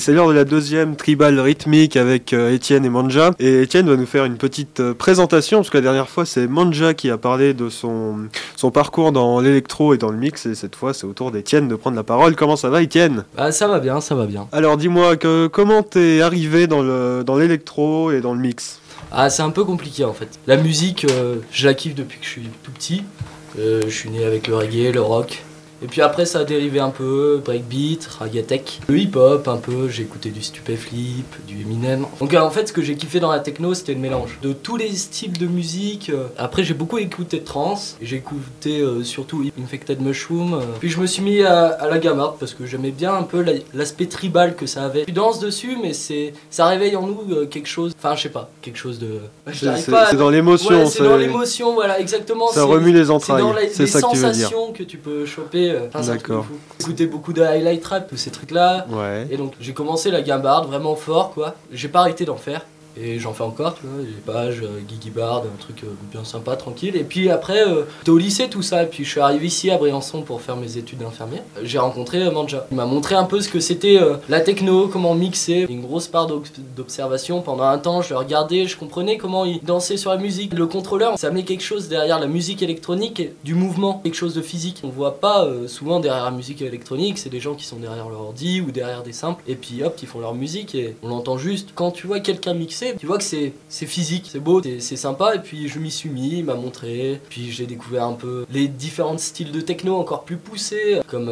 C'est l'heure de la deuxième tribal rythmique avec Étienne et Manja. Et Étienne va nous faire une petite présentation, parce que la dernière fois c'est Manja qui a parlé de son parcours dans l'électro et dans le mix, et cette fois c'est au tour d'Étienne de prendre la parole. Comment ça va, Étienne ? Ça va bien, ça va bien. Alors dis-moi, comment t'es arrivé dans l'électro et dans le mix ? C'est un peu compliqué en fait. La musique, je la kiffe depuis que je suis tout petit. Je suis né avec le reggae, le rock. Et puis après ça a dérivé un peu, breakbeat, raggatech, le hip-hop un peu, j'ai écouté du Stupéflip, du Eminem. Donc en fait ce que j'ai kiffé dans la techno c'était le mélange de tous les styles de musique. Après j'ai beaucoup écouté de trance, et j'ai écouté surtout Infected Mushroom. Puis je me suis mis à la gamme art parce que j'aimais bien un peu l'aspect tribal que ça avait. Je danse dessus mais ça réveille en nous quelque chose, enfin je sais pas, quelque chose de... C'est dans l'émotion. Ouais, c'est dans l'émotion, voilà exactement. Ça remue les entrailles, c'est ça que tu veux dire. les sensations que tu peux choper. D'accord. J'écoutais beaucoup de highlight rap, tous ces trucs là. Ouais. Et donc j'ai commencé la gamme hard vraiment fort quoi. J'ai pas arrêté d'en faire. Et j'en fais encore, tu vois, j'ai Page, Guigui Bard, un truc bien sympa, tranquille. Et puis après, j'étais au lycée, tout ça, et puis je suis arrivé ici à Briançon pour faire mes études d'infirmier. J'ai rencontré Manja. Il m'a montré un peu ce que c'était la techno, comment mixer. Une grosse part d'observation. Pendant un temps, je le regardais, je comprenais comment il dansait sur la musique. Le contrôleur, ça met quelque chose derrière la musique électronique, du mouvement, quelque chose de physique. On voit pas souvent derrière la musique électronique, c'est des gens qui sont derrière leur ordi ou derrière des simples, et puis hop, ils font leur musique et on l'entend juste. Quand tu vois quelqu'un mixer, tu vois que c'est physique, c'est beau, c'est sympa, et puis je m'y suis mis, il m'a montré, puis j'ai découvert un peu les différents styles de techno encore plus poussés, comme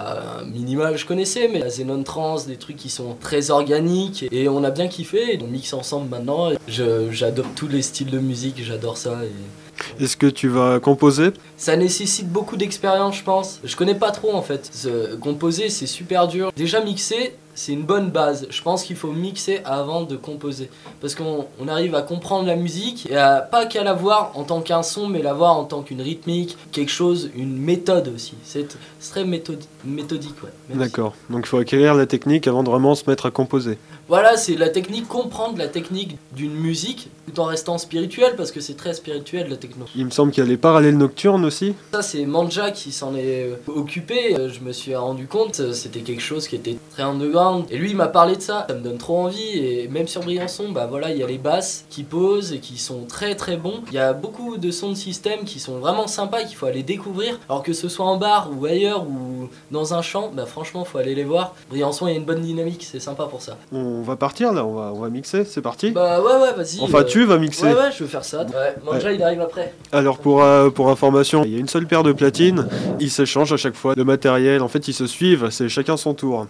Minimal je connaissais, mais la Xenon Trance, des trucs qui sont très organiques, et on a bien kiffé, et on mixe ensemble maintenant, j'adopte tous les styles de musique, j'adore ça. Est-ce que tu vas composer ? Ça nécessite beaucoup d'expérience, je pense. Je connais pas trop en fait. Composer, c'est super dur. Déjà mixer, c'est une bonne base. Je pense qu'il faut mixer avant de composer. Parce qu'on arrive à comprendre la musique et pas qu'à la voir en tant qu'un son, mais la voir en tant qu'une rythmique, quelque chose, une méthode aussi. C'est très méthodique, ouais. Merci. D'accord. Donc il faut acquérir la technique avant de vraiment se mettre à composer. Voilà, c'est la technique, comprendre la technique d'une musique tout en restant spirituel, parce que c'est très spirituel la techno. Il me semble qu'il y a les parallèles nocturnes aussi. Ça c'est Manja qui s'en est occupé, je me suis rendu compte, c'était quelque chose qui était très underground, et lui il m'a parlé de ça me donne trop envie, et même sur Briançon, il y a les basses qui posent et qui sont très très bons, il y a beaucoup de sons de système qui sont vraiment sympas, qu'il faut aller découvrir, alors que ce soit en bar ou ailleurs ou dans un champ, franchement faut aller les voir. Briançon il y a une bonne dynamique, c'est sympa pour ça. On va partir là, on va mixer, c'est parti ? Ouais, vas-y. Enfin tu vas mixer. Ouais, je veux faire ça. Ouais, Manja il arrive après. Alors pour information, il y a une seule paire de platines, ils s'échangent à chaque fois le matériel, en fait ils se suivent, c'est chacun son tour.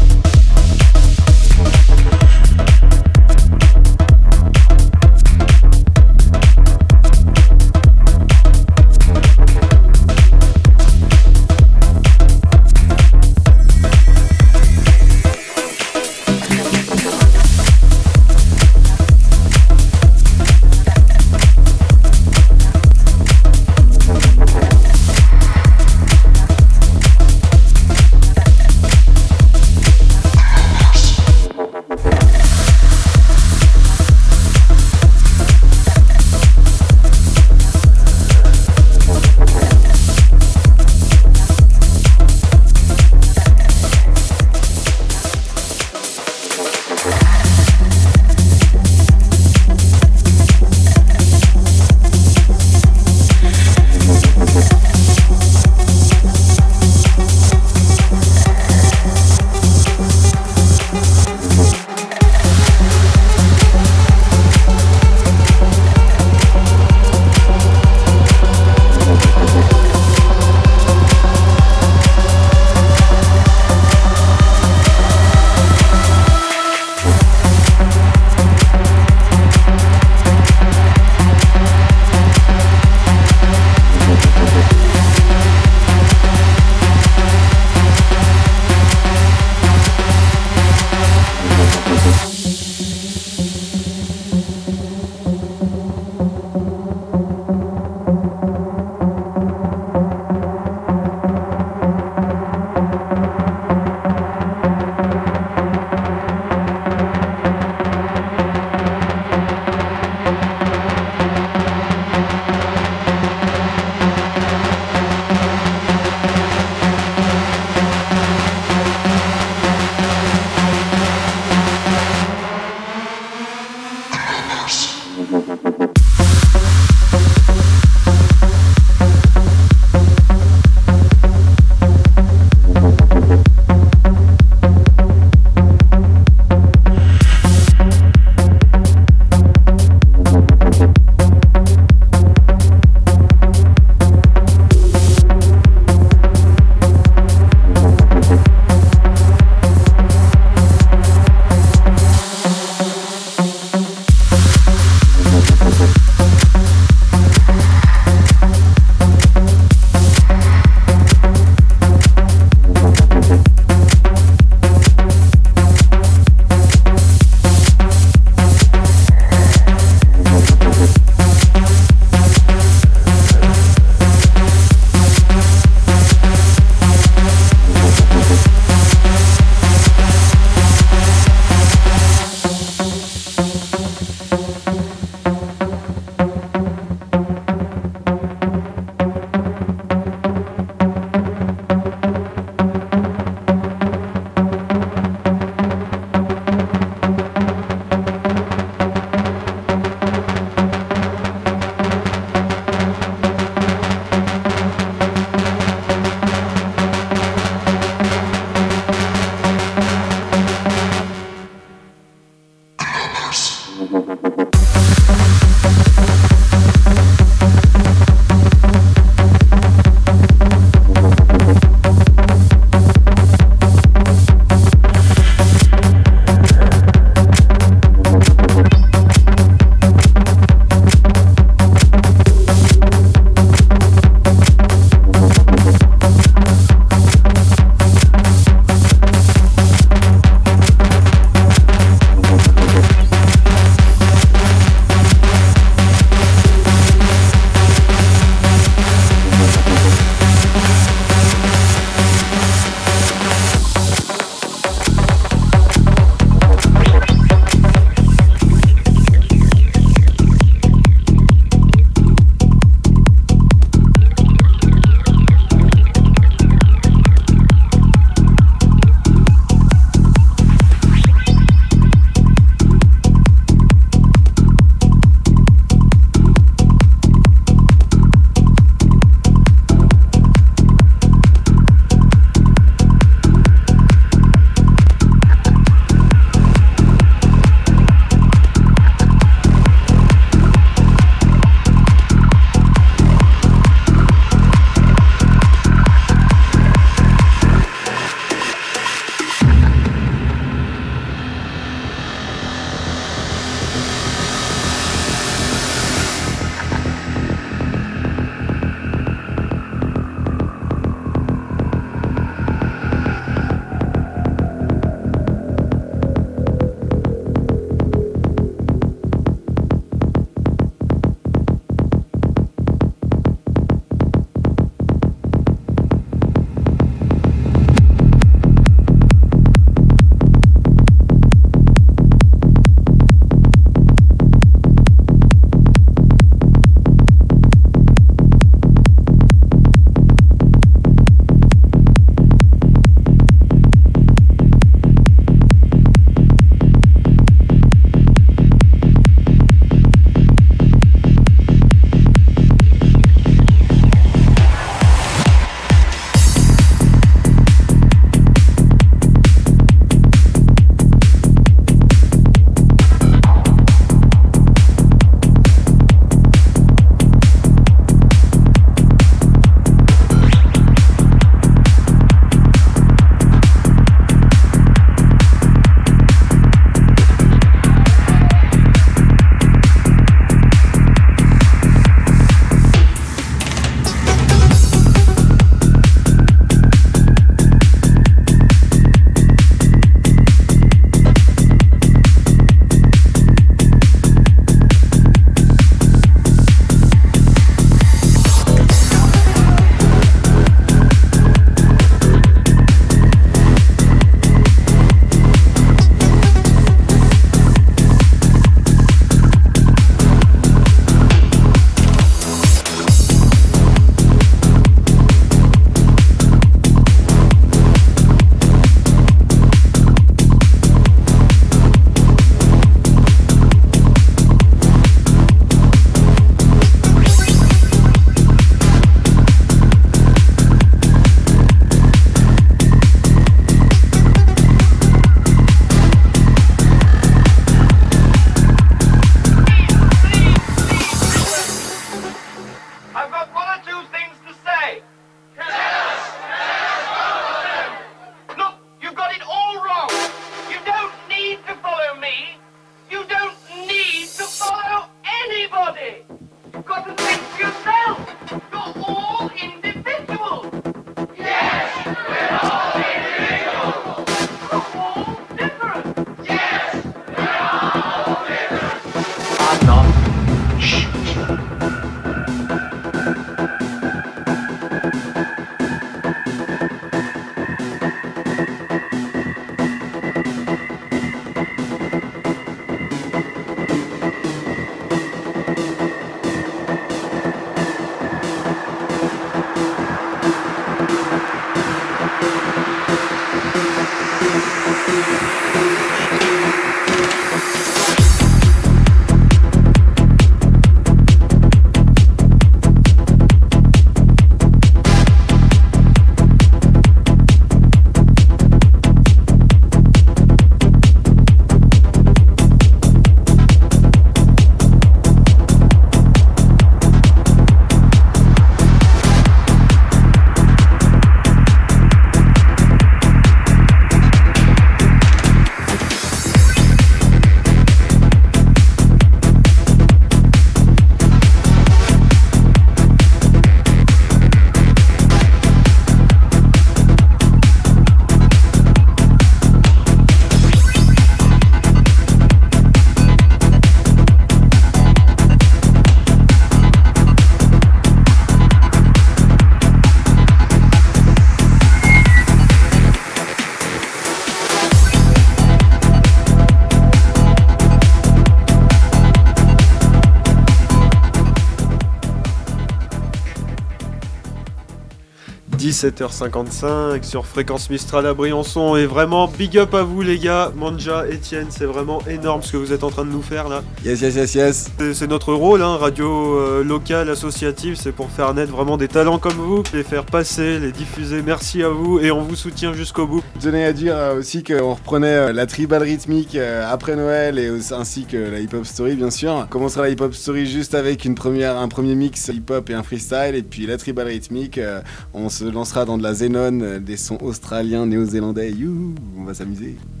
17h55 sur Fréquence Mistral à Briançon, et vraiment big up à vous les gars, Manja, Etienne, c'est vraiment énorme ce que vous êtes en train de nous faire là. Yes. C'est notre rôle, hein, radio locale, associative, c'est pour faire naître vraiment des talents comme vous, les faire passer, les diffuser, merci à vous et on vous soutient jusqu'au bout. Je tenais à dire aussi qu'on reprenait la tribal rythmique après Noël et ainsi que la hip-hop story bien sûr. On commencera la hip-hop story juste avec un premier mix hip-hop et un freestyle, et puis la tribal rythmique, on se lancera dans de la Zenon, des sons australiens, néo-zélandais, on va s'amuser.